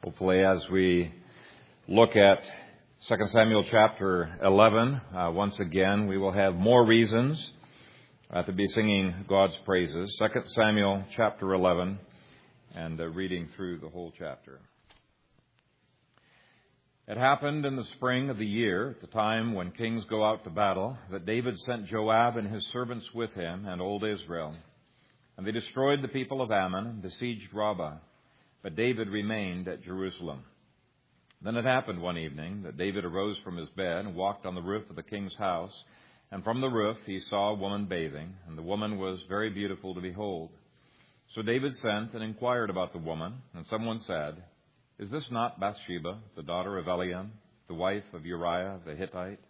Hopefully, as we look at 2 Samuel chapter 11, once again, we will have more reasons to be singing God's praises. 2 Samuel chapter 11, and reading through the whole chapter. It happened in the spring of the year, at the time when kings go out to battle, that David sent Joab and his servants with him and old Israel. And they destroyed the people of Ammon and besieged Rabbah. But David remained at Jerusalem. Then it happened one evening that David arose from his bed and walked on the roof of the king's house. And from the roof he saw a woman bathing, and the woman was very beautiful to behold. So David sent and inquired about the woman, and someone said, "Is this not Bathsheba, the daughter of Eliam, the wife of Uriah the Hittite?"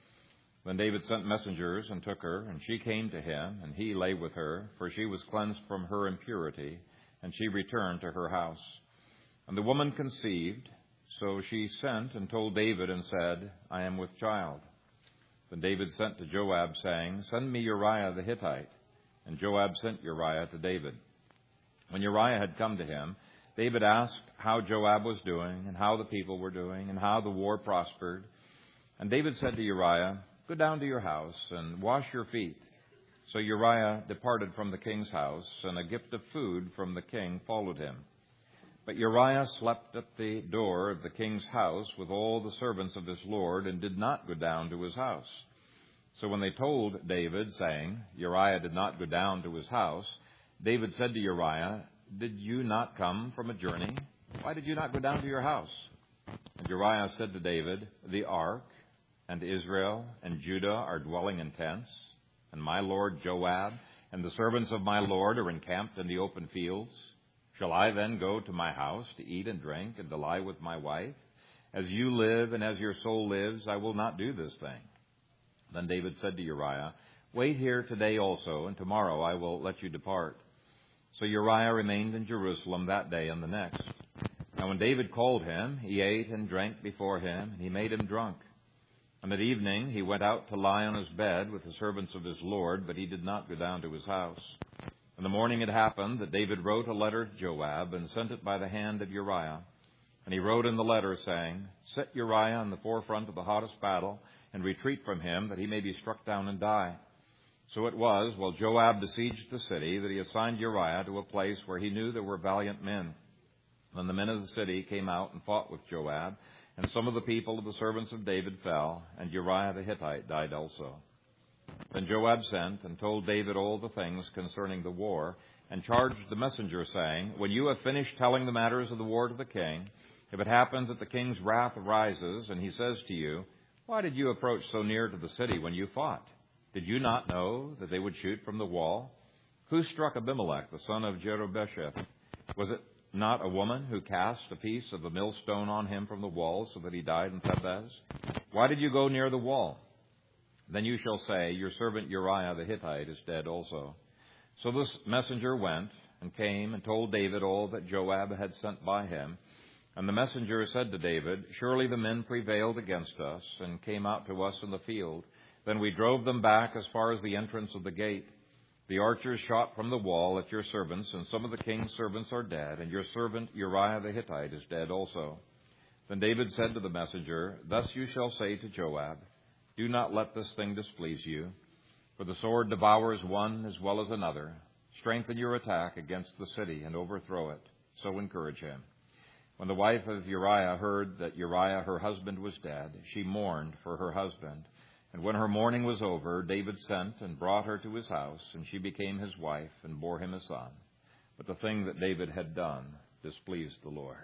Then David sent messengers and took her, and she came to him, and he lay with her, for she was cleansed from her impurity, and she returned to her house. And the woman conceived, so she sent and told David and said, "I am with child." Then David sent to Joab, saying, "Send me Uriah the Hittite." And Joab sent Uriah to David. When Uriah had come to him, David asked how Joab was doing, and how the people were doing, and how the war prospered. And David said to Uriah, "Go down to your house and wash your feet." So Uriah departed from the king's house, and a gift of food from the king followed him. But Uriah slept at the door of the king's house with all the servants of his lord, and did not go down to his house. So when they told David, saying, "Uriah did not go down to his house," David said to Uriah, "Did you not come from a journey? Why did you not go down to your house?" And Uriah said to David, "The ark and Israel and Judah are dwelling in tents, and my lord Joab and the servants of my lord are encamped in the open fields. Shall I then go to my house to eat and drink and to lie with my wife? As you live and as your soul lives, I will not do this thing." Then David said to Uriah, "Wait here today also, and tomorrow I will let you depart." So Uriah remained in Jerusalem that day and the next. Now when David called him, he ate and drank before him, and he made him drunk. And at evening he went out to lie on his bed with the servants of his lord, but he did not go down to his house. In the morning it happened that David wrote a letter to Joab and sent it by the hand of Uriah. And he wrote in the letter, saying, "Set Uriah in the forefront of the hottest battle, and retreat from him, that he may be struck down and die." So it was, while Joab besieged the city, that he assigned Uriah to a place where he knew there were valiant men. Then the men of the city came out and fought with Joab, and some of the people of the servants of David fell, and Uriah the Hittite died also. Then Joab sent and told David all the things concerning the war, and charged the messenger, saying, "When you have finished telling the matters of the war to the king, if it happens that the king's wrath arises, and he says to you, 'Why did you approach so near to the city when you fought? Did you not know that they would shoot from the wall? Who struck Abimelech, the son of Jerubbesheth? Was it not a woman who cast a piece of the millstone on him from the wall so that he died in Thebez? Why did you go near the wall?' Then you shall say, 'Your servant Uriah the Hittite is dead also.'" So this messenger went and came and told David all that Joab had sent by him. And the messenger said to David, "Surely the men prevailed against us and came out to us in the field. Then we drove them back as far as the entrance of the gate. The archers shot from the wall at your servants, and some of the king's servants are dead, and your servant Uriah the Hittite is dead also." Then David said to the messenger, "Thus you shall say to Joab, 'Do not let this thing displease you, for the sword devours one as well as another. Strengthen your attack against the city and overthrow it. So encourage him.' When the wife of Uriah heard that Uriah her husband was dead, she mourned for her husband. And when her mourning was over, David sent and brought her to his house, and she became his wife and bore him a son. But the thing that David had done displeased the Lord."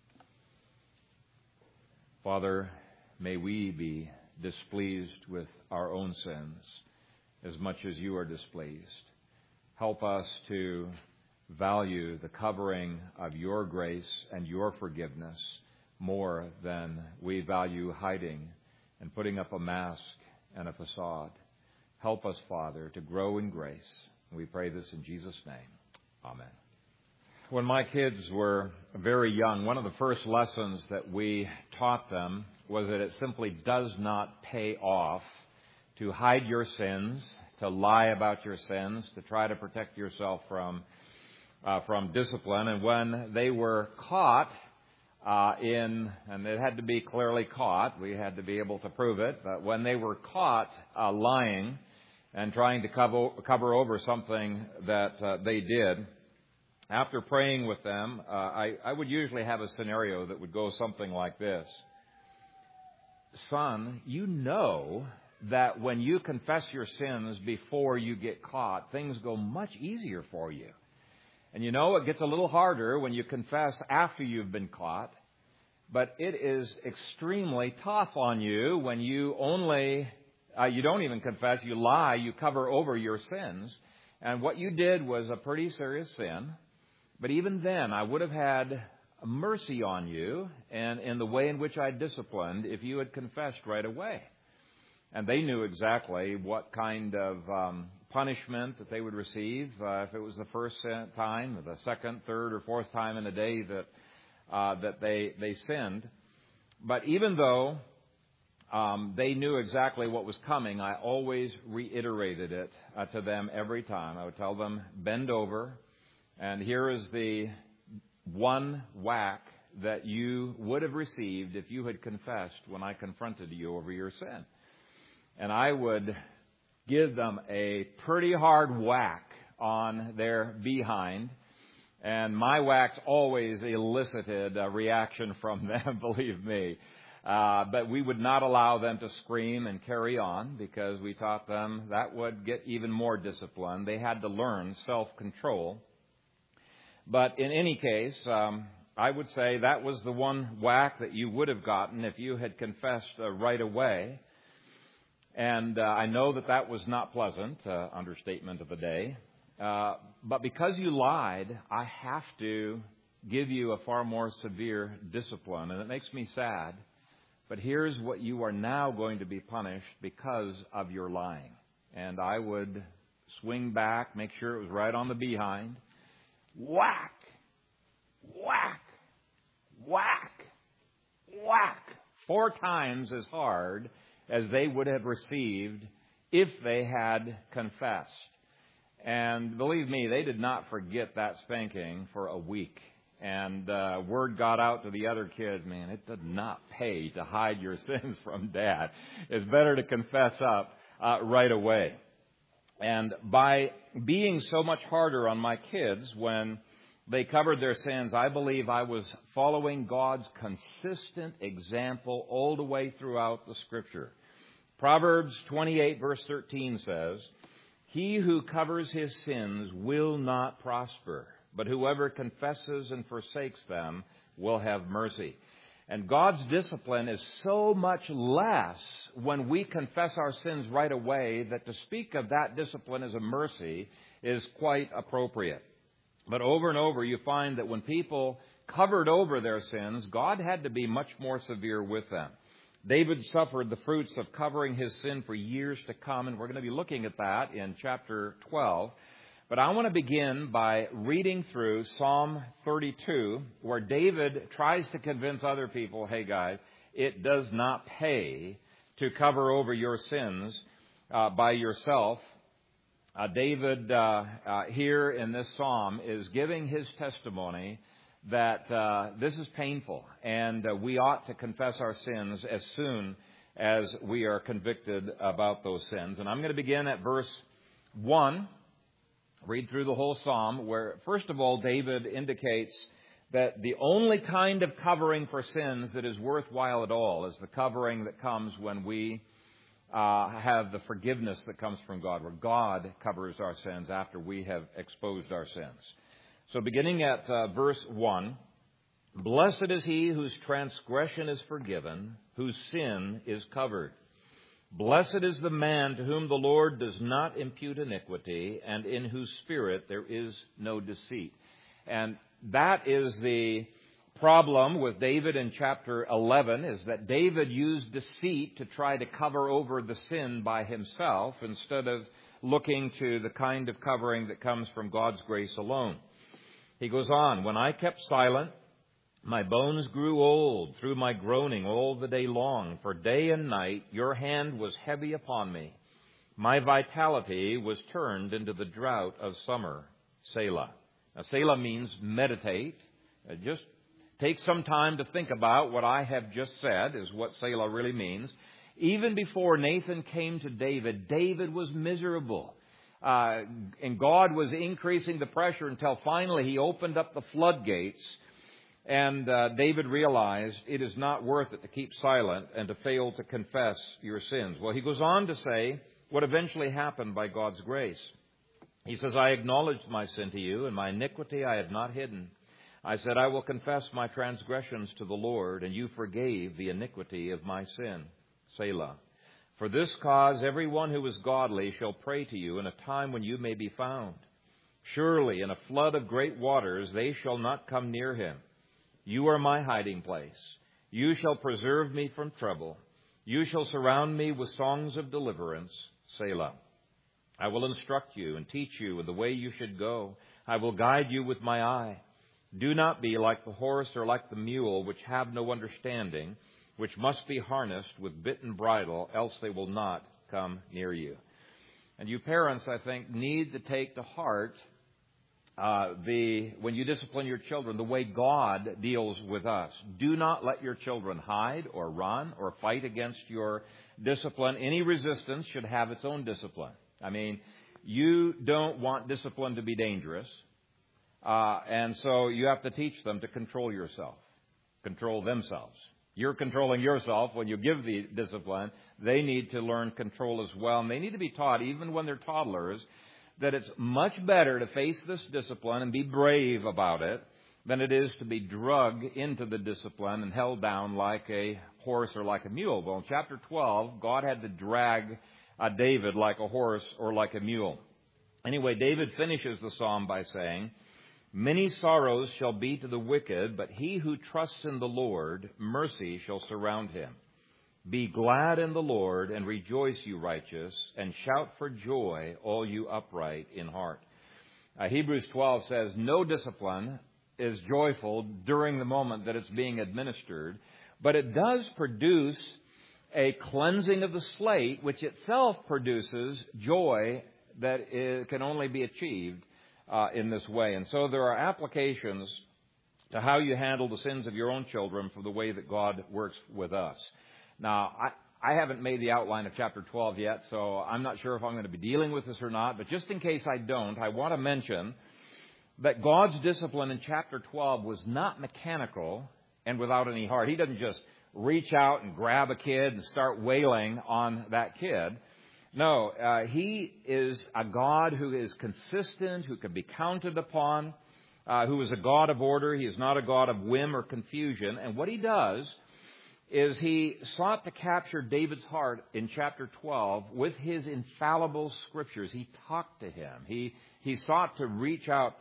Father, may we be displeased with our own sins as much as you are displeased. Help us to value the covering of your grace and your forgiveness more than we value hiding and putting up a mask and a facade. Help us, Father, to grow in grace. We pray this in Jesus' name. Amen. When my kids were very young, one of the first lessons that we taught them was that it simply does not pay off to hide your sins, to lie about your sins, to try to protect yourself from discipline. And when they were caught, and it had to be clearly caught. We had to be able to prove it. But when they were caught lying and trying to cover over something that they did, after praying with them, I would usually have a scenario that would go something like this. Son, you know that when you confess your sins before you get caught, things go much easier for you. And you know, it gets a little harder when you confess after you've been caught. But it is extremely tough on you when you you don't even confess, you lie, you cover over your sins. And what you did was a pretty serious sin. But even then, I would have had mercy on you and in the way in which I disciplined if you had confessed right away. And they knew exactly what kind of punishment that they would receive if it was the first time, or the second, third, or fourth time in a day that they sinned. But even though they knew exactly what was coming, I always reiterated it to them every time. I would tell them, bend over, and here is the one whack that you would have received if you had confessed when I confronted you over your sin. And I would give them a pretty hard whack on their behind. And my whacks always elicited a reaction from them, believe me. But we would not allow them to scream and carry on because we taught them that would get even more discipline. They had to learn self-control. But in any case, I would say that was the one whack that you would have gotten if you had confessed right away. And I know that was not pleasant, understatement of the day. But because you lied, I have to give you a far more severe discipline. And it makes me sad. But here's what you are now going to be punished because of your lying. And I would swing back, make sure it was right on the behind. Whack! Whack! Whack! Whack! 4 times as hard as they would have received if they had confessed. And believe me, they did not forget that spanking for a week. And word got out to the other kids, man, it does not pay to hide your sins from Dad. It's better to confess up right away. And by being so much harder on my kids when they covered their sins, I believe I was following God's consistent example all the way throughout the Scripture. Proverbs 28 verse 13 says, "He who covers his sins will not prosper, but whoever confesses and forsakes them will have mercy." And God's discipline is so much less when we confess our sins right away that to speak of that discipline as a mercy is quite appropriate. But over and over you find that when people covered over their sins, God had to be much more severe with them. David suffered the fruits of covering his sin for years to come, and we're going to be looking at that in chapter 12. But I want to begin by reading through Psalm 32, where David tries to convince other people, hey guys, it does not pay to cover over your sins by yourself. David here in this psalm is giving his testimony that this is painful, and we ought to confess our sins as soon as we are convicted about those sins. And I'm going to begin at verse 1. Read through the whole psalm where, first of all, David indicates that the only kind of covering for sins that is worthwhile at all is the covering that comes when we have the forgiveness that comes from God, where God covers our sins after we have exposed our sins. So beginning at verse 1, "Blessed is he whose transgression is forgiven, whose sin is covered. Blessed is the man to whom the Lord does not impute iniquity, and in whose spirit there is no deceit." And that is the problem with David in chapter 11, is that David used deceit to try to cover over the sin by himself instead of looking to the kind of covering that comes from God's grace alone. He goes on, "When I kept silent, my bones grew old through my groaning all the day long. For day and night your hand was heavy upon me. My vitality was turned into the drought of summer. Selah." Now, Selah means meditate. Just take some time to think about what I have just said, is what Selah really means. Even before Nathan came to David, David was miserable. And God was increasing the pressure until finally he opened up the floodgates. And David realized it is not worth it to keep silent and to fail to confess your sins. Well, he goes on to say what eventually happened by God's grace. He says, I acknowledged my sin to you, and my iniquity I had not hidden. I said, I will confess my transgressions to the Lord, and you forgave the iniquity of my sin. Selah. For this cause everyone who is godly shall pray to you in a time when you may be found. Surely in a flood of great waters they shall not come near him. You are my hiding place. You shall preserve me from trouble. You shall surround me with songs of deliverance. Selah. I will instruct you and teach you in the way you should go. I will guide you with my eye. Do not be like the horse or like the mule, which have no understanding, which must be harnessed with bit and bridle, else they will not come near you. And you parents, I think, need to take to heart when you discipline your children, the way God deals with us. Do not let your children hide or run or fight against your discipline. Any resistance should have its own discipline. I mean, you don't want discipline to be dangerous. And so you have to teach them to control themselves. You're controlling yourself when you give the discipline. They need to learn control as well. And they need to be taught, even when they're toddlers, that it's much better to face this discipline and be brave about it than it is to be drugged into the discipline and held down like a horse or like a mule. Well, in chapter 12, God had to drag David like a horse or like a mule. Anyway, David finishes the psalm by saying, many sorrows shall be to the wicked, but he who trusts in the Lord, mercy shall surround him. Be glad in the Lord and rejoice, you righteous, and shout for joy, all you upright in heart. Hebrews 12 says, no discipline is joyful during the moment that it's being administered, but it does produce a cleansing of the slate, which itself produces joy that can only be achieved in this way. And so there are applications to how you handle the sins of your own children for the way that God works with us. Now, I haven't made the outline of chapter 12 yet, so I'm not sure if I'm going to be dealing with this or not. But just in case I don't, I want to mention that God's discipline in chapter 12 was not mechanical and without any heart. He doesn't just reach out and grab a kid and start wailing on that kid. No, He is a God who is consistent, who can be counted upon, who is a God of order. He is not a God of whim or confusion. And what He does is He sought to capture David's heart in chapter 12 with His infallible scriptures. He talked to him. He sought to reach out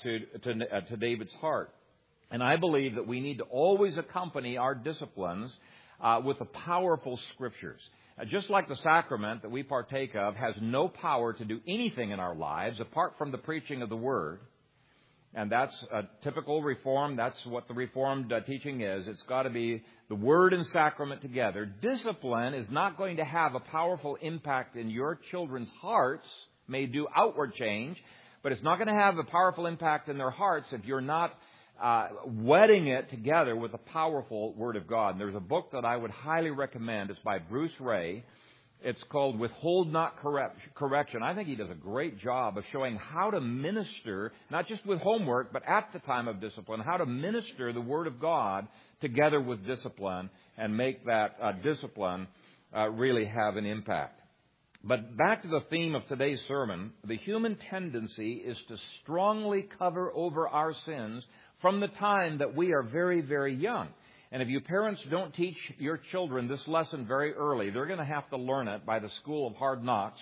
to David's heart. And I believe that we need to always accompany our disciplines with the powerful scriptures. Just like the sacrament that we partake of has no power to do anything in our lives apart from the preaching of the Word. And that's a typical Reform. That's what the Reformed teaching is. It's got to be the Word and sacrament together. Discipline is not going to have a powerful impact in your children's hearts. May do outward change, but it's not going to have a powerful impact in their hearts if you're not wedding it together with the powerful Word of God. And there's a book that I would highly recommend. It's by Bruce Ray. It's called Withhold Not Correction. I think he does a great job of showing how to minister, not just with homework, but at the time of discipline, how to minister the Word of God together with discipline and make that discipline really have an impact. But back to the theme of today's sermon, the human tendency is to strongly cover over our sins from the time that we are very, very young. And if you parents don't teach your children this lesson very early, they're going to have to learn it by the school of hard knocks,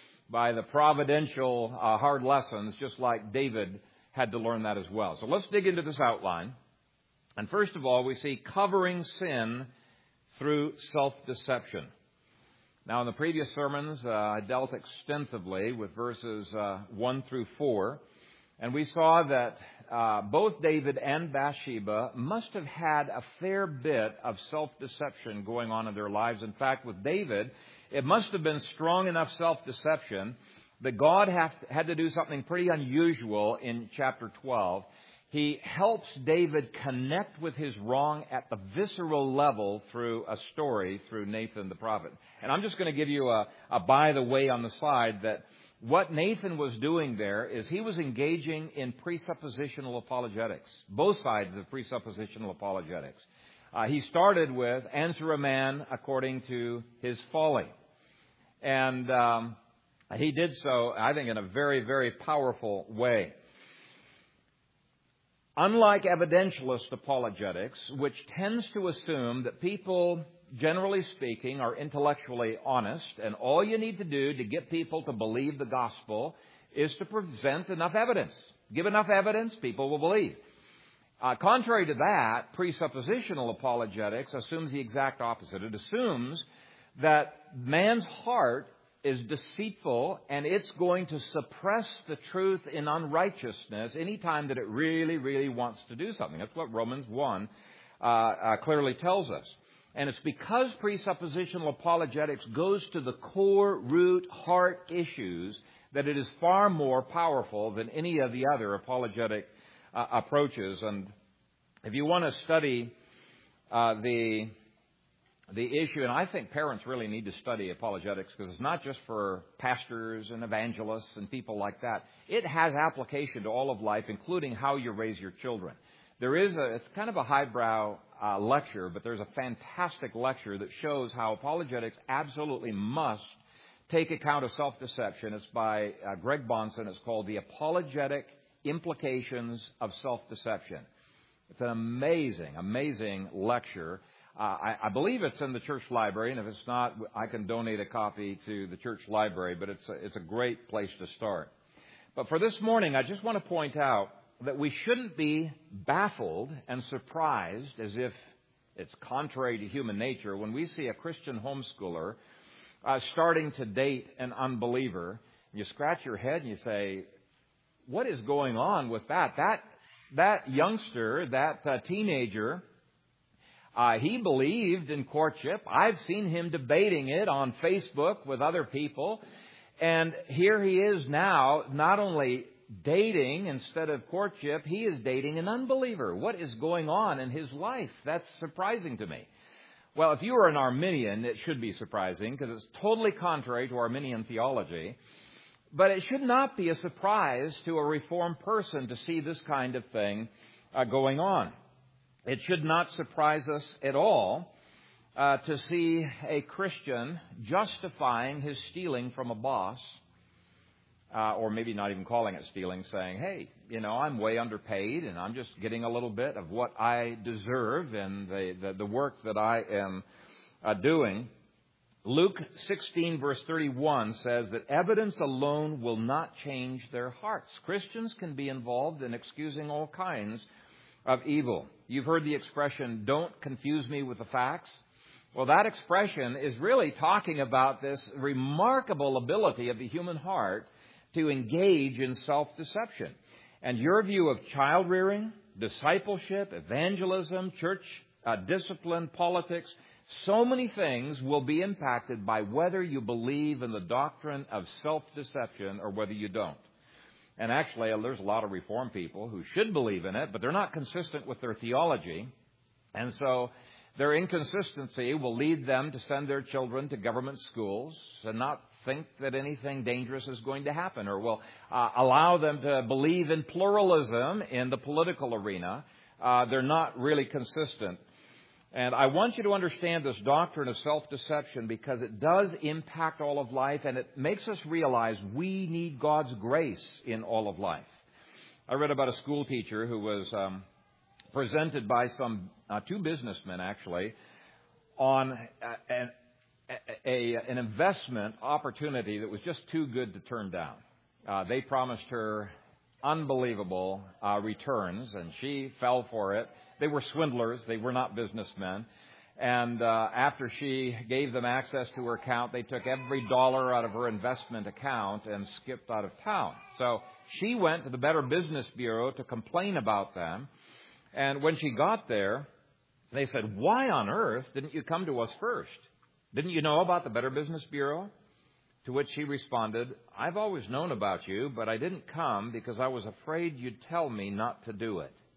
by the providential hard lessons, just like David had to learn that as well. So let's dig into this outline. And first of all, we see covering sin through self-deception. Now, in the previous sermons, I dealt extensively with verses 1 through 4. And we saw that both David and Bathsheba must have had a fair bit of self-deception going on in their lives. In fact, with David, it must have been strong enough self-deception that God had to do something pretty unusual in chapter 12. He helps David connect with his wrong at the visceral level through a story through Nathan the prophet. And I'm just going to give you a by the way on the side that what Nathan was doing there is he was engaging in presuppositional apologetics, both sides of presuppositional apologetics. He started with answer a man according to his folly. And he did so, I think, in a very, very powerful way. Unlike evidentialist apologetics, which tends to assume that people, generally speaking, are intellectually honest, and all you need to do to get people to believe the gospel is to present enough evidence. Give enough evidence, people will believe. Contrary to that, presuppositional apologetics assumes the exact opposite. It assumes that man's heart is deceitful and it's going to suppress the truth in unrighteousness anytime that it really, really wants to do something. That's what Romans 1 clearly tells us. And it's because presuppositional apologetics goes to the core, root, heart issues that it is far more powerful than any of the other apologetic approaches. And if you want to study the issue, and I think parents really need to study apologetics because it's not just for pastors and evangelists and people like that. It has application to all of life, including how you raise your children. It's kind of a highbrow lecture, but there's a fantastic lecture that shows how apologetics absolutely must take account of self-deception. It's by Greg Bahnsen. It's called The Apologetic Implications of Self-Deception. It's an amazing, amazing lecture. I believe it's in the church library, and if it's not, I can donate a copy to the church library, but it's a great place to start. But for this morning, I just want to point out that we shouldn't be baffled and surprised as if it's contrary to human nature when we see a Christian homeschooler starting to date an unbeliever. You scratch your head and you say, what is going on with that? That youngster, that teenager, he believed in courtship. I've seen him debating it on Facebook with other people. And here he is now, not only dating instead of courtship, he is dating an unbeliever. What is going on in his life? That's surprising to me. Well, if you are an Arminian, it should be surprising because it's totally contrary to Arminian theology. But it should not be a surprise to a Reformed person to see this kind of thing going on. It should not surprise us at all to see a Christian justifying his stealing from a boss, or maybe not even calling it stealing, saying, hey, I'm way underpaid and I'm just getting a little bit of what I deserve in the work that I am doing. Luke 16, verse 31 says that evidence alone will not change their hearts. Christians can be involved in excusing all kinds of evil. You've heard the expression, don't confuse me with the facts. Well, that expression is really talking about this remarkable ability of the human heart to engage in self-deception. And your view of child rearing, discipleship, evangelism, church discipline, politics, so many things will be impacted by whether you believe in the doctrine of self-deception or whether you don't. And actually, there's a lot of Reformed people who should believe in it, but they're not consistent with their theology. And so their inconsistency will lead them to send their children to government schools and not think that anything dangerous is going to happen, or will allow them to believe in pluralism in the political arena. They're not really consistent. And I want you to understand this doctrine of self-deception because it does impact all of life, and it makes us realize we need God's grace in all of life. I read about a school teacher who was presented by two businessmen, actually, on an investment opportunity that was just too good to turn down. They promised her unbelievable returns, and she fell for it. They were swindlers. They were not businessmen. And after she gave them access to her account, they took every dollar out of her investment account and skipped out of town. So she went to the Better Business Bureau to complain about them. And when she got there, they said, why on earth didn't you come to us first? Didn't you know about the Better Business Bureau? To which she responded, I've always known about you, but I didn't come because I was afraid you'd tell me not to do it.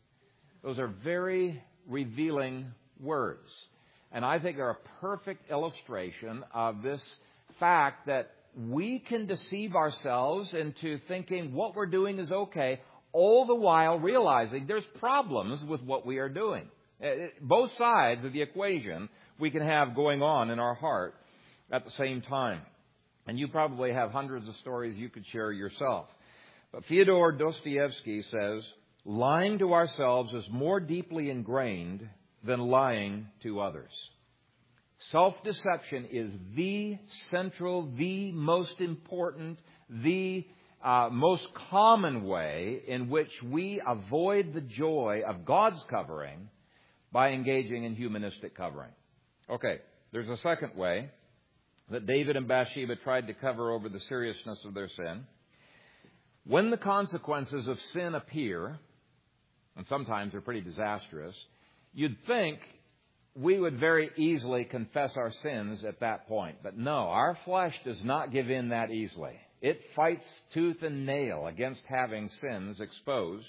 Those are very revealing words. And I think they're a perfect illustration of this fact that we can deceive ourselves into thinking what we're doing is okay, all the while realizing there's problems with what we are doing. Both sides of the equation we can have going on in our heart at the same time. And you probably have hundreds of stories you could share yourself. But Fyodor Dostoevsky says, lying to ourselves is more deeply ingrained than lying to others. Self-deception is the central, the most important, the most common way in which we avoid the joy of God's covering by engaging in humanistic covering. Okay, there's a second way that David and Bathsheba tried to cover over the seriousness of their sin. When the consequences of sin appear, and sometimes they're pretty disastrous, you'd think we would very easily confess our sins at that point. But no, our flesh does not give in that easily. It fights tooth and nail against having sins exposed.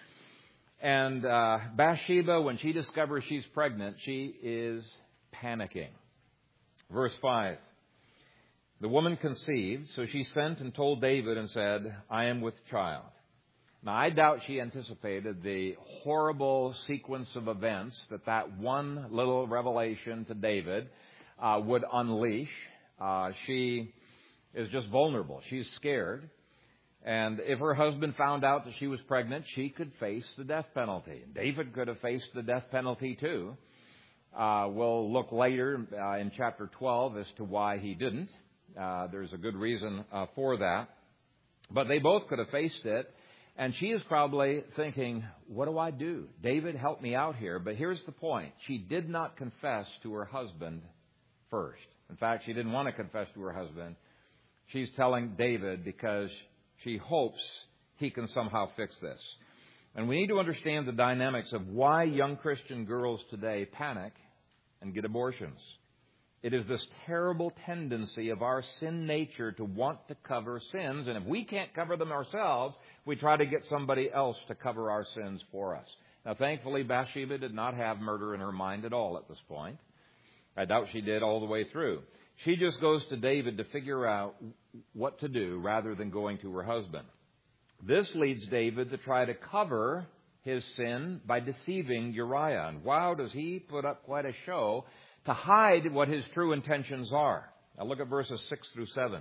And Bathsheba, when she discovers she's pregnant, she is panicking. Verse 5. The woman conceived, so she sent and told David and said, I am with child. Now, I doubt she anticipated the horrible sequence of events that one little revelation to David would unleash. She is just vulnerable. She's scared. And if her husband found out that she was pregnant, she could face the death penalty. David could have faced the death penalty too. We'll look later in chapter 12 as to why he didn't. There's a good reason for that. But they both could have faced it. And she is probably thinking, what do I do? David, help me out here. But here's the point. She did not confess to her husband first. In fact, she didn't want to confess to her husband. She's telling David because she hopes he can somehow fix this. And we need to understand the dynamics of why young Christian girls today panic and get abortions. It is this terrible tendency of our sin nature to want to cover sins. And if we can't cover them ourselves, we try to get somebody else to cover our sins for us. Now, thankfully, Bathsheba did not have murder in her mind at all at this point. I doubt she did all the way through. She just goes to David to figure out what to do rather than going to her husband. This leads David to try to cover his sin by deceiving Uriah. And wow, does he put up quite a show to hide what his true intentions are. Now look at verses 6 through 7.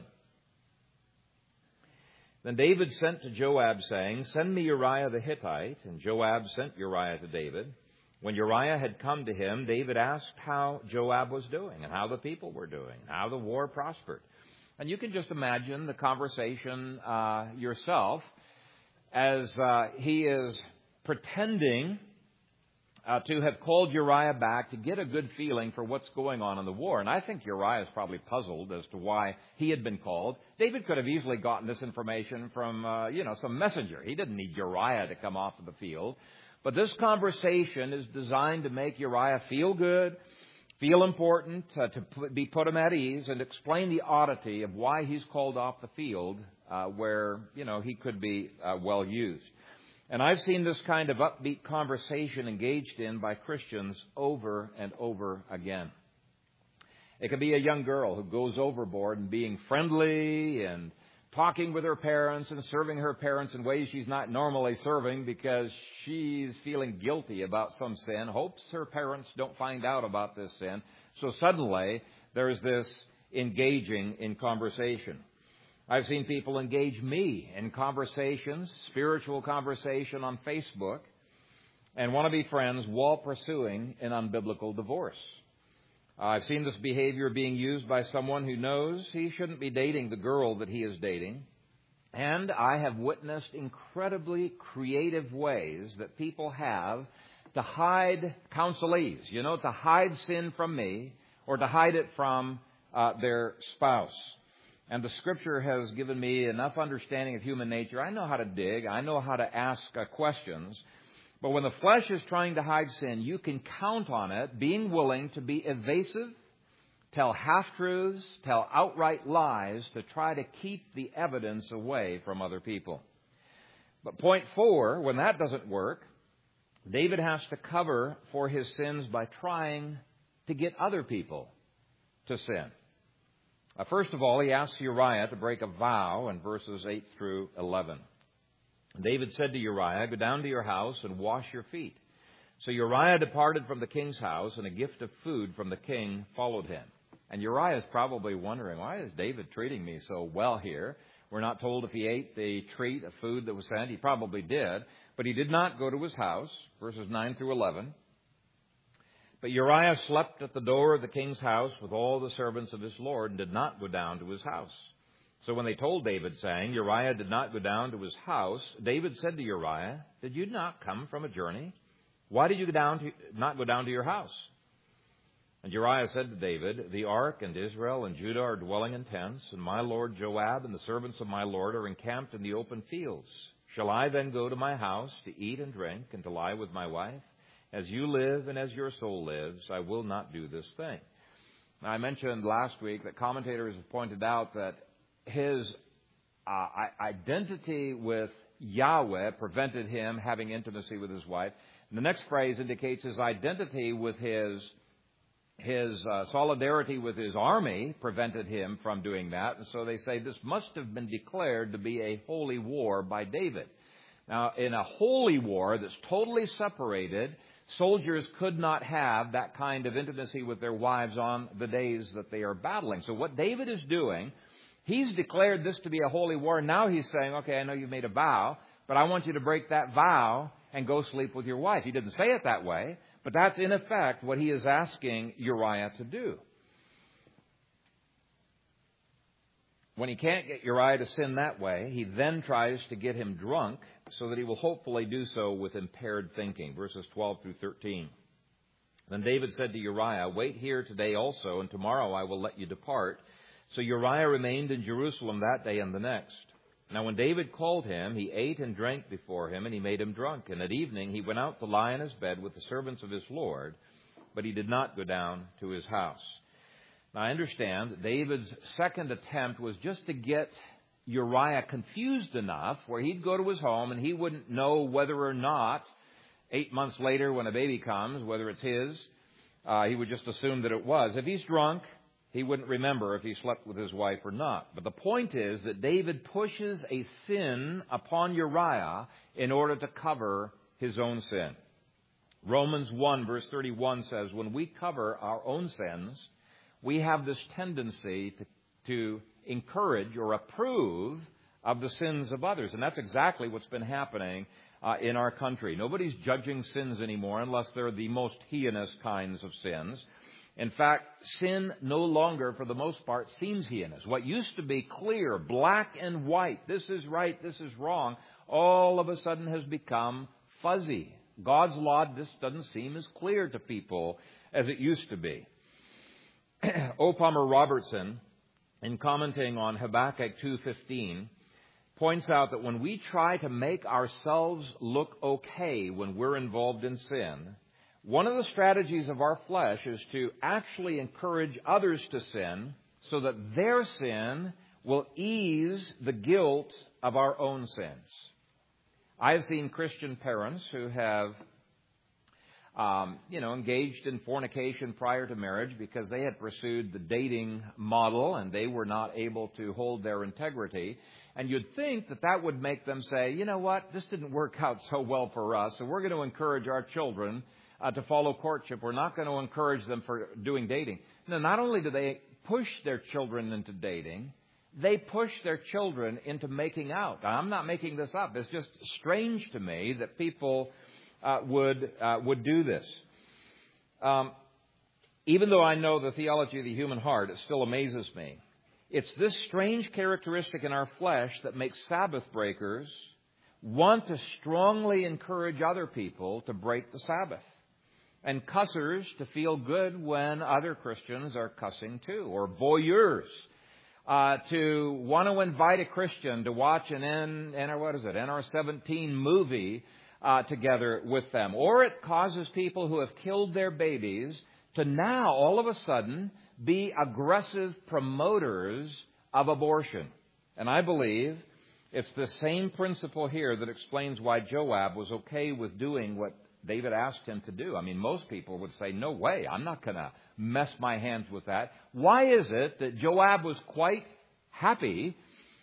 Then David sent to Joab, saying, Send me Uriah the Hittite. And Joab sent Uriah to David. When Uriah had come to him, David asked how Joab was doing and how the people were doing, how the war prospered. And you can just imagine the conversation yourself as he is pretending to have called Uriah back to get a good feeling for what's going on in the war. And I think Uriah is probably puzzled as to why he had been called. David could have easily gotten this information from, some messenger. He didn't need Uriah to come off of the field. But this conversation is designed to make Uriah feel good, feel important, to put him at ease, and explain the oddity of why he's called off the field where, he could be well used. And I've seen this kind of upbeat conversation engaged in by Christians over and over again. It could be a young girl who goes overboard and being friendly and talking with her parents and serving her parents in ways she's not normally serving because she's feeling guilty about some sin, hopes her parents don't find out about this sin. So suddenly there's this engaging in conversation. I've seen people engage me in conversations, spiritual conversation on Facebook, and want to be friends while pursuing an unbiblical divorce. I've seen this behavior being used by someone who knows he shouldn't be dating the girl that he is dating. And I have witnessed incredibly creative ways that people have to hide counselees, to hide sin from me or to hide it from their spouse. And the Scripture has given me enough understanding of human nature. I know how to dig. I know how to ask questions. But when the flesh is trying to hide sin, you can count on it being willing to be evasive, tell half-truths, tell outright lies to try to keep the evidence away from other people. But point 4, when that doesn't work, David has to cover for his sins by trying to get other people to sin. First of all, he asks Uriah to break a vow in verses 8 through 11. David said to Uriah, "Go down to your house and wash your feet." So Uriah departed from the king's house, and a gift of food from the king followed him. And Uriah is probably wondering, why is David treating me so well here? We're not told if he ate the treat of food that was sent. He probably did. But he did not go to his house, verses 9 through 11. But Uriah slept at the door of the king's house with all the servants of his lord and did not go down to his house. So when they told David, saying, "Uriah did not go down to his house," David said to Uriah, "Did you not come from a journey? Why did you not go down to your house?" And Uriah said to David, "The ark and Israel and Judah are dwelling in tents, and my lord Joab and the servants of my lord are encamped in the open fields. Shall I then go to my house to eat and drink and to lie with my wife? As you live and as your soul lives, I will not do this thing." Now, I mentioned last week that commentators have pointed out that his identity with Yahweh prevented him having intimacy with his wife. And the next phrase indicates his identity with his solidarity with his army prevented him from doing that. And so they say this must have been declared to be a holy war by David. Now, in a holy war that's totally separated, soldiers could not have that kind of intimacy with their wives on the days that they are battling. So what David is doing, he's declared this to be a holy war. Now he's saying, okay, I know you made a vow, but I want you to break that vow and go sleep with your wife. He didn't say it that way, but that's in effect what he is asking Uriah to do. When he can't get Uriah to sin that way, he then tries to get him drunk so that he will hopefully do so with impaired thinking. Verses 12 through 13. Then David said to Uriah, "Wait here today also, and tomorrow I will let you depart." So Uriah remained in Jerusalem that day and the next. Now when David called him, he ate and drank before him, and he made him drunk. And at evening he went out to lie in his bed with the servants of his Lord, but he did not go down to his house. Now I understand that David's second attempt was just to get Uriah confused enough where he'd go to his home and he wouldn't know whether or not 8 months later when a baby comes, whether it's his, he would just assume that it was. If he's drunk, he wouldn't remember if he slept with his wife or not. But the point is that David pushes a sin upon Uriah in order to cover his own sin. Romans 1 verse 31 says, when we cover our own sins, we have this tendency to encourage or approve of the sins of others. And that's exactly what's been happening in our country. Nobody's judging sins anymore unless they're the most heinous kinds of sins. In fact, sin no longer, for the most part, seems heinous. What used to be clear, black and white, this is right, this is wrong, all of a sudden has become fuzzy. God's law just doesn't seem as clear to people as it used to be. O. Palmer Robertson, in commenting on Habakkuk 2:15, points out that when we try to make ourselves look okay when we're involved in sin, one of the strategies of our flesh is to actually encourage others to sin so that their sin will ease the guilt of our own sins. I've seen Christian parents who have engaged in fornication prior to marriage because they had pursued the dating model and they were not able to hold their integrity. And you'd think that that would make them say, you know what, this didn't work out so well for us, so we're going to encourage our children to follow courtship. We're not going to encourage them for doing dating. No, not only do they push their children into dating, they push their children into making out. Now, I'm not making this up. It's just strange to me that people would do this. Even though I know the theology of the human heart, it still amazes me. It's this strange characteristic in our flesh that makes Sabbath breakers want to strongly encourage other people to break the Sabbath, and cussers to feel good when other Christians are cussing too, or voyeurs to want to invite a Christian to watch an NR-17 movie together with them. Or it causes people who have killed their babies to now all of a sudden be aggressive promoters of abortion. And I believe it's the same principle here that explains why Joab was okay with doing what David asked him to do. I mean, most people would say, no way, I'm not going to mess my hands with that. Why is it that Joab was quite happy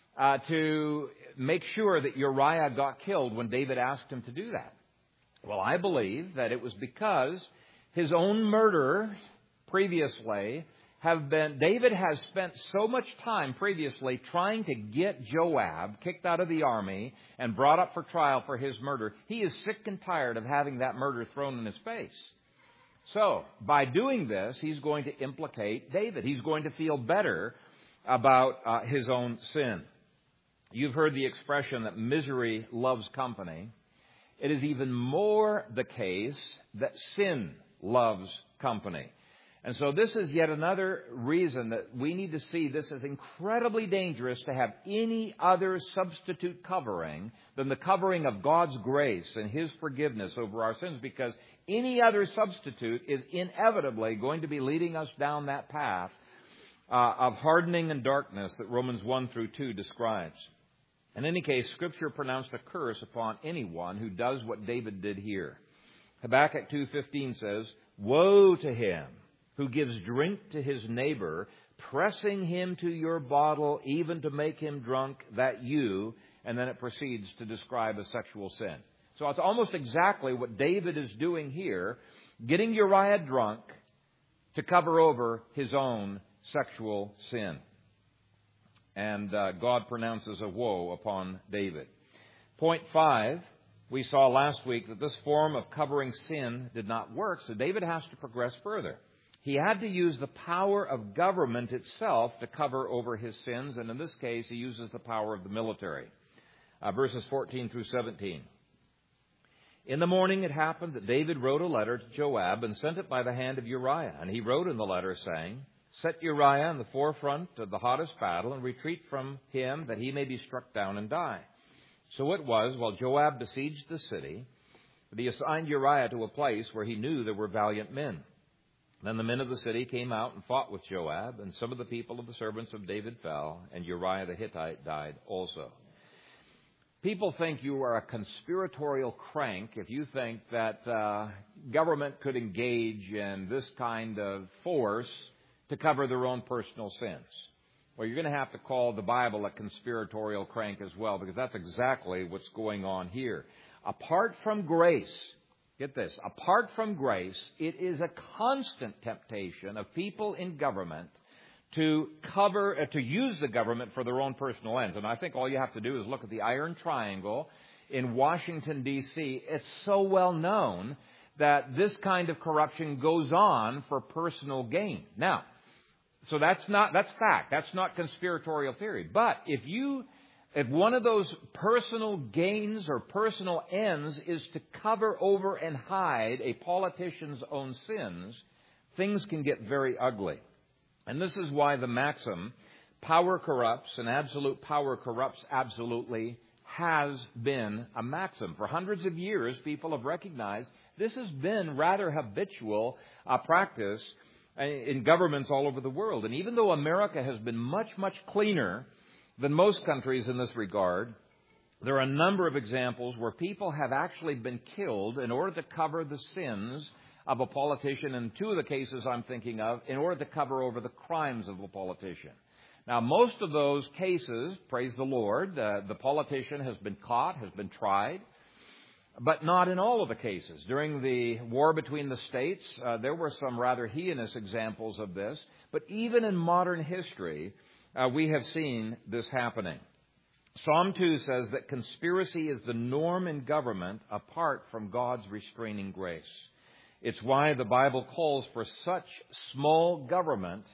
to make sure that Uriah got killed when David asked him to do that? Well, I believe that it was because his own murder previously David has spent so much time previously trying to get Joab kicked out of the army and brought up for trial for his murder. He is sick and tired of having that murder thrown in his face. So, by doing this, he's going to implicate David. He's going to feel better about his own sin. You've heard the expression that misery loves company. It is even more the case that sin loves company. And so this is yet another reason that we need to see this as incredibly dangerous to have any other substitute covering than the covering of God's grace and His forgiveness over our sins, because any other substitute is inevitably going to be leading us down that path of hardening and darkness that Romans 1 through 2 describes. In any case, Scripture pronounced a curse upon anyone who does what David did here. Habakkuk 2:15 says, "Woe to him who gives drink to his neighbor, pressing him to your bottle, even to make him drunk, that you," and then it proceeds to describe a sexual sin. So it's almost exactly what David is doing here, getting Uriah drunk to cover over his own sexual sin. And God pronounces a woe upon David. Point 5, we saw last week that this form of covering sin did not work, so David has to progress further. He had to use the power of government itself to cover over his sins, and in this case, he uses the power of the military. Verses 14 through 17. "In the morning it happened that David wrote a letter to Joab and sent it by the hand of Uriah. And he wrote in the letter, saying, 'Set Uriah in the forefront of the hottest battle and retreat from him, that he may be struck down and die.' So it was, while Joab besieged the city, that he assigned Uriah to a place where he knew there were valiant men. Then the men of the city came out and fought with Joab, and some of the people of the servants of David fell, and Uriah the Hittite died also." People think you are a conspiratorial crank if you think that government could engage in this kind of force to cover their own personal sins. Well, you're going to have to call the Bible a conspiratorial crank as well, because that's exactly what's going on here. Apart from grace, get this, apart from grace, it is a constant temptation of people in government to use the government for their own personal ends. And I think all you have to do is look at the Iron Triangle in Washington, D.C. It's so well known that this kind of corruption goes on for personal gain. Now, so that's fact. That's not conspiratorial theory. But if one of those personal gains or personal ends is to cover over and hide a politician's own sins, things can get very ugly. And this is why the maxim, "power corrupts and absolute power corrupts absolutely," has been a maxim. For hundreds of years, people have recognized this has been rather habitual practice in governments all over the world. And even though America has been much, much cleaner than most countries in this regard, there are a number of examples where people have actually been killed in order to cover the sins of a politician. In two of the cases I'm thinking of, in order to cover over the crimes of a politician. Now, most of those cases, praise the Lord, the politician has been caught, has been tried, but not in all of the cases. During the war between the states, there were some rather heinous examples of this, but even in modern history, we have seen this happening. Psalm 2 says that conspiracy is the norm in government apart from God's restraining grace. It's why the Bible calls for such small government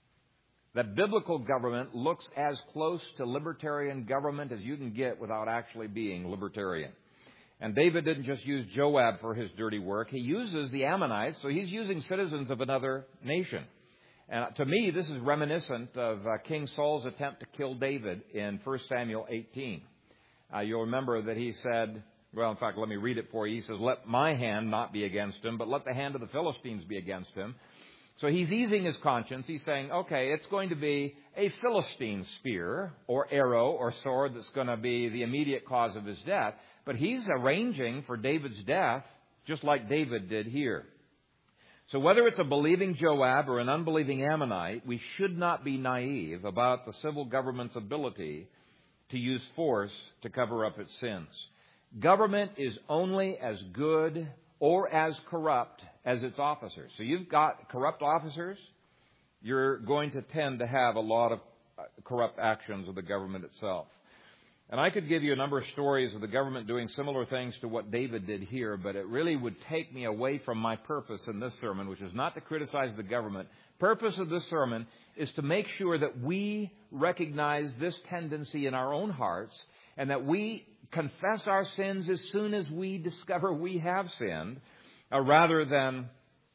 that biblical government looks as close to libertarian government as you can get without actually being libertarian. And David didn't just use Joab for his dirty work. He uses the Ammonites, so he's using citizens of another nation. And to me, this is reminiscent of King Saul's attempt to kill David in 1 Samuel 18. You'll remember that he said, well, in fact, let me read it for you. He says, "Let my hand not be against him, but let the hand of the Philistines be against him." So he's easing his conscience. He's saying, okay, it's going to be a Philistine spear or arrow or sword that's going to be the immediate cause of his death. But he's arranging for David's death just like David did here. So whether it's a believing Joab or an unbelieving Ammonite, we should not be naive about the civil government's ability to use force to cover up its sins. Government is only as good or as corrupt as its officers. So you've got corrupt officers, you're going to tend to have a lot of corrupt actions of the government itself. And I could give you a number of stories of the government doing similar things to what David did here, but it really would take me away from my purpose in this sermon, which is not to criticize the government. Purpose of this sermon is to make sure that we recognize this tendency in our own hearts and that we confess our sins as soon as we discover we have sinned, rather than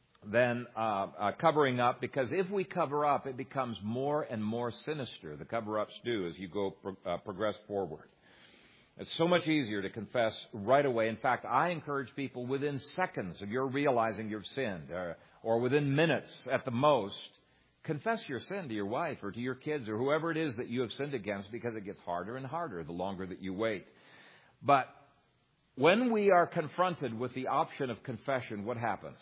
covering up, because if we cover up, it becomes more and more sinister. The cover-ups do as you progress forward. It's so much easier to confess right away. In fact, I encourage people within seconds of your realizing you've sinned, or within minutes at the most, confess your sin to your wife or to your kids or whoever it is that you have sinned against, because it gets harder and harder the longer that you wait. But when we are confronted with the option of confession, what happens?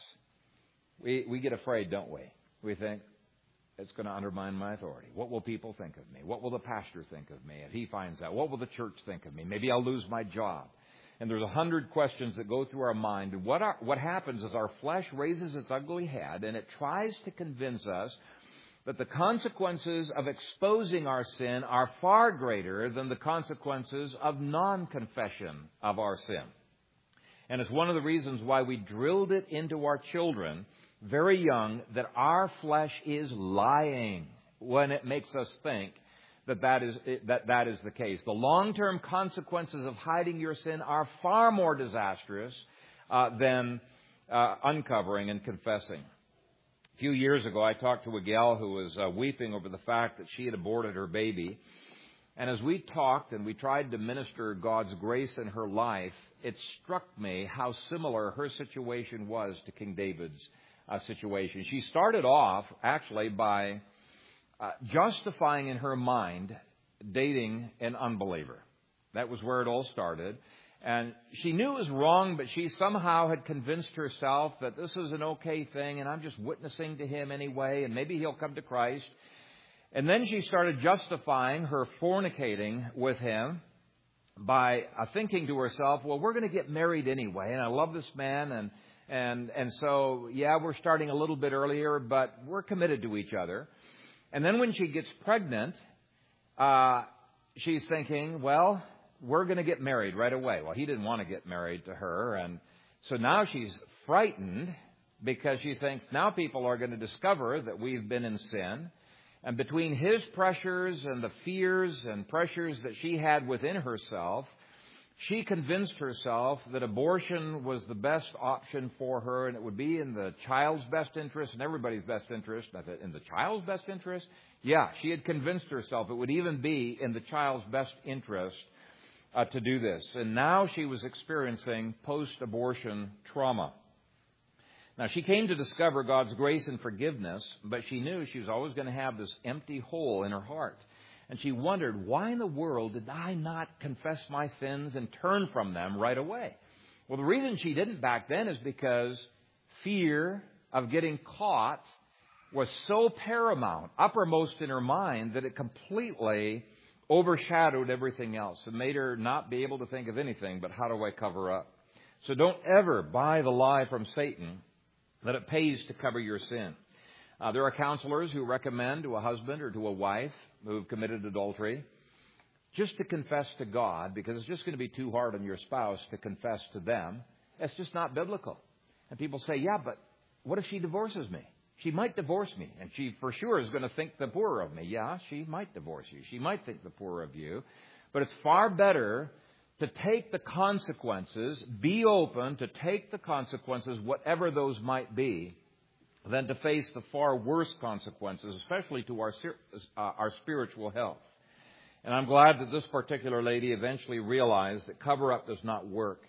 We get afraid, don't we? We think, it's going to undermine my authority. What will people think of me? What will the pastor think of me if he finds out? What will the church think of me? Maybe I'll lose my job. And there's 100 questions that go through our mind. And what happens is our flesh raises its ugly head, and it tries to convince us that the consequences of exposing our sin are far greater than the consequences of non-confession of our sin. And it's one of the reasons why we drilled it into our children very young that our flesh is lying when it makes us think that is the case. The long-term consequences of hiding your sin are far more disastrous than uncovering and confessing. A few years ago, I talked to a gal who was weeping over the fact that she had aborted her baby. And as we talked and we tried to minister God's grace in her life, it struck me how similar her situation was to King David's situation. She started off, actually, by justifying in her mind dating an unbeliever. That was where it all started. And she knew it was wrong, but she somehow had convinced herself that this is an okay thing, and I'm just witnessing to him anyway, and maybe he'll come to Christ. And then she started justifying her fornicating with him by thinking to herself, well, we're going to get married anyway, and I love this man, and so, yeah, we're starting a little bit earlier, but we're committed to each other. And then when she gets pregnant, she's thinking, well, we're going to get married right away. Well, he didn't want to get married to her, and so now she's frightened because she thinks now people are going to discover that we've been in sin. And between his pressures and the fears and pressures that she had within herself, she convinced herself that abortion was the best option for her, and it would be in the child's best interest and everybody's best interest. In the child's best interest? Yeah, she had convinced herself it would even be in the child's best interest to do this. And now she was experiencing post-abortion trauma. Now, she came to discover God's grace and forgiveness, but she knew she was always going to have this empty hole in her heart. And she wondered, why in the world did I not confess my sins and turn from them right away? Well, the reason she didn't back then is because fear of getting caught was so paramount, uppermost in her mind, that it completely overshadowed everything else and made her not be able to think of anything but how do I cover up. So don't ever buy the lie from Satan that it pays to cover your sin. There are counselors who recommend to a husband or to a wife who have committed adultery just to confess to God, because it's just going to be too hard on your spouse to confess to them. That's just not biblical. And people say, yeah, but what if she divorces me? She might divorce me, and she for sure is going to think the poorer of me. Yeah, she might divorce you. She might think the poorer of you. But it's far better to take the consequences, be open to take the consequences, whatever those might be, than to face the far worse consequences, especially to our spiritual health. And I'm glad that this particular lady eventually realized that cover-up does not work.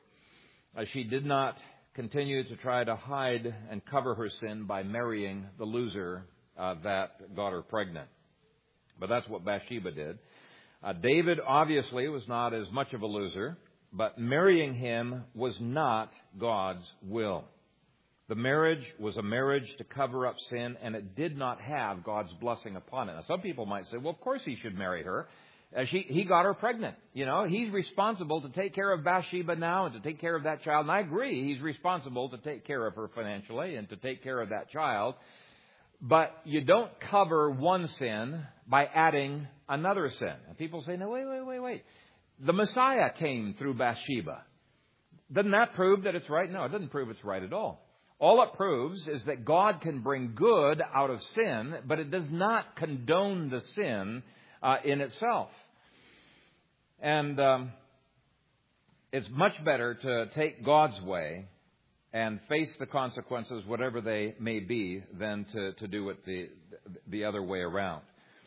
She did not continue to try to hide and cover her sin by marrying the loser that got her pregnant. But that's what Bathsheba did. David obviously was not as much of a loser. but marrying him was not God's will. The marriage was a marriage to cover up sin, and it did not have God's blessing upon it. Now, some people might say, well, of course he should marry her. He got her pregnant. You know, he's responsible to take care of Bathsheba now and to take care of that child. And I agree, he's responsible to take care of her financially and to take care of that child. But you don't cover one sin by adding another sin. And people say, no, wait. The Messiah came through Bathsheba. Doesn't that prove that it's right? No, it doesn't prove it's right at all. All it proves is that God can bring good out of sin, but it does not condone the sin in itself. And it's much better to take God's way and face the consequences, whatever they may be, than to do it the other way around.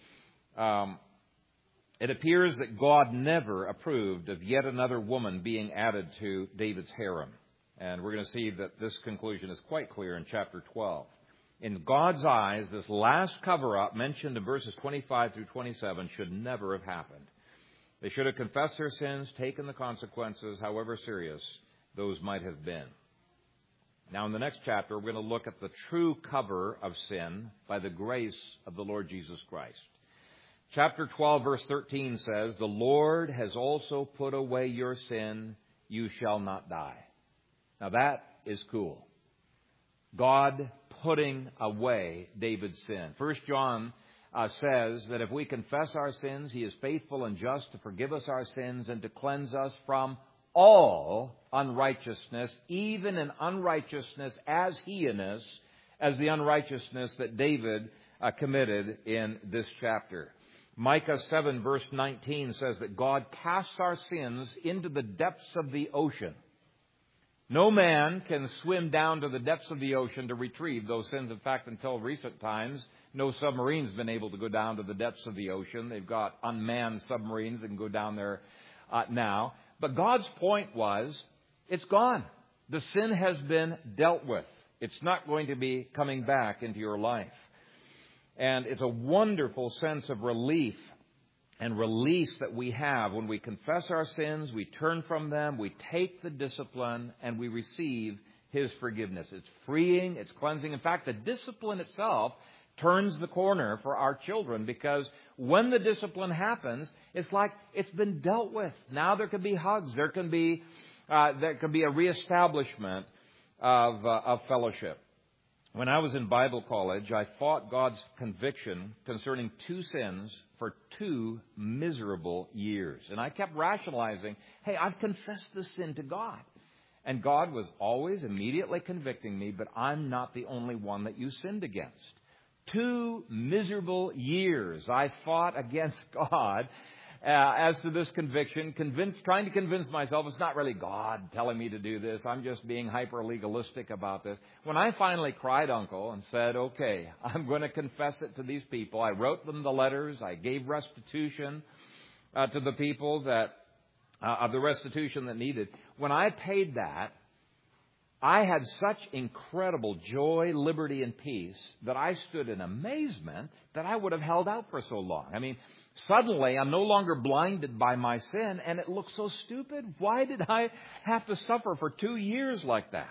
It appears that God never approved of yet another woman being added to David's harem. And we're going to see that this conclusion is quite clear in chapter 12. In God's eyes, this last cover-up mentioned in verses 25 through 27 should never have happened. They should have confessed their sins, taken the consequences, however serious those might have been. Now, in the next chapter, we're going to look at the true cover of sin by the grace of the Lord Jesus Christ. Chapter 12, verse 13 says, "The Lord has also put away your sin. You shall not die." Now that is cool. God putting away David's sin. 1 John says that if we confess our sins, He is faithful and just to forgive us our sins and to cleanse us from all unrighteousness, even an unrighteousness as heinous as the unrighteousness that David committed in this chapter. Micah 7 verse 19 says that God casts our sins into the depths of the ocean. No man can swim down to the depths of the ocean to retrieve those sins. In fact, until recent times, no submarine's been able to go down to the depths of the ocean. They've got unmanned submarines that can go down there now. But God's point was, it's gone. The sin has been dealt with. It's not going to be coming back into your life. And it's a wonderful sense of relief and release that we have when we confess our sins, we turn from them, we take the discipline, and we receive His forgiveness. It's freeing, it's cleansing. In fact, the discipline itself turns the corner for our children, because when the discipline happens, it's like it's been dealt with. Now there can be hugs. There can be a reestablishment of fellowship. When I was in Bible college, I fought God's conviction concerning 2 sins for 2 miserable years. And I kept rationalizing, hey, I've confessed this sin to God. And God was always immediately convicting me, but I'm not the only one that you sinned against. 2 miserable years I fought against God as to this conviction, trying to convince myself it's not really God telling me to do this. I'm just being hyper-legalistic about this. When I finally cried uncle and said, okay, I'm going to confess it to these people, I wrote them the letters. I gave restitution to the people of the restitution that needed. When I paid that, I had such incredible joy, liberty, and peace that I stood in amazement that I would have held out for so long. I mean, suddenly I'm no longer blinded by my sin, and it looks so stupid. Why did I have to suffer for 2 years like that?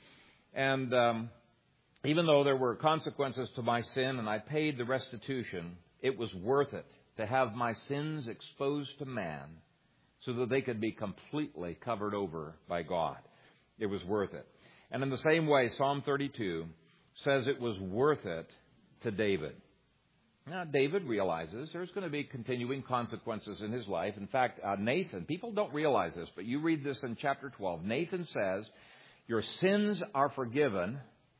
And even though there were consequences to my sin and I paid the restitution, it was worth it to have my sins exposed to man so that they could be completely covered over by God. It was worth it. And in the same way, Psalm 32 says it was worth it to David. Now, David realizes there's going to be continuing consequences in his life. In fact, Nathan, people don't realize this, but you read this in chapter 12. Nathan says, your sins are forgiven,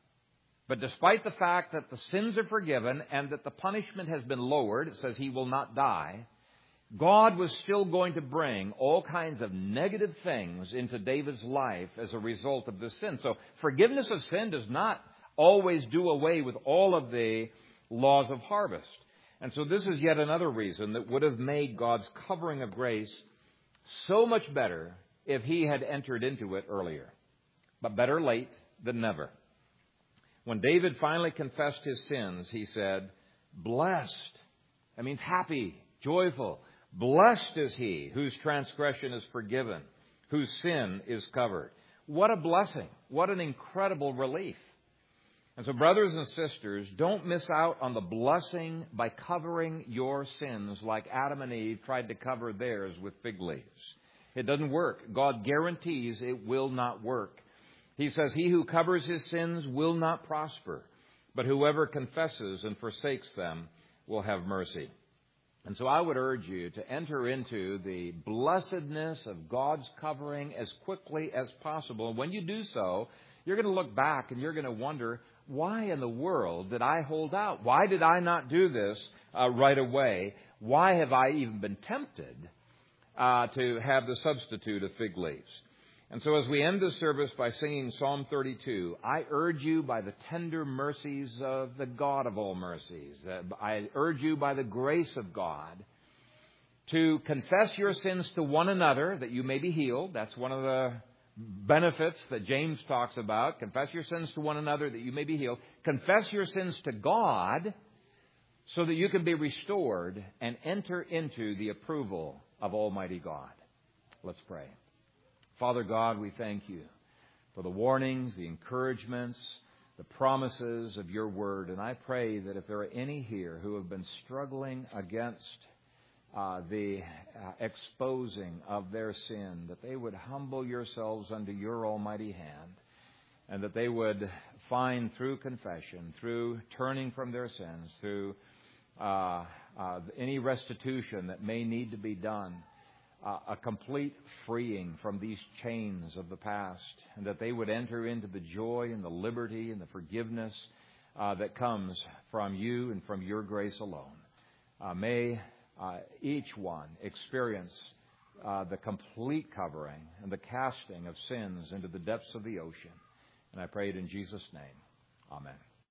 but despite the fact that the sins are forgiven and that the punishment has been lowered, it says he will not die, God was still going to bring all kinds of negative things into David's life as a result of this sin. So forgiveness of sin does not always do away with all of the laws of harvest. And so this is yet another reason that would have made God's covering of grace so much better if He had entered into it earlier. But better late than never. When David finally confessed his sins, he said, blessed. That means happy, joyful. Blessed is he whose transgression is forgiven, whose sin is covered. What a blessing. What an incredible relief. And so, brothers and sisters, don't miss out on the blessing by covering your sins like Adam and Eve tried to cover theirs with fig leaves. It doesn't work. God guarantees it will not work. He says, he who covers his sins will not prosper, but whoever confesses and forsakes them will have mercy. And so I would urge you to enter into the blessedness of God's covering as quickly as possible. And when you do so, you're going to look back and you're going to wonder, why in the world did I hold out? Why did I not do this right away? Why have I even been tempted to have the substitute of fig leaves? And so as we end this service by singing Psalm 32, I urge you by the tender mercies of the God of all mercies, I urge you by the grace of God to confess your sins to one another that you may be healed. That's one of the benefits that James talks about. Confess your sins to one another that you may be healed. Confess your sins to God so that you can be restored and enter into the approval of Almighty God. Let's pray. Father God, we thank you for the warnings, the encouragements, the promises of your word. And I pray that if there are any here who have been struggling against the exposing of their sin, that they would humble yourselves under your almighty hand, and that they would find through confession, through turning from their sins, through any restitution that may need to be done, a complete freeing from these chains of the past, and that they would enter into the joy and the liberty and the forgiveness that comes from you and from your grace alone. May each one experience the complete covering and the casting of sins into the depths of the ocean. And I pray it in Jesus' name. Amen.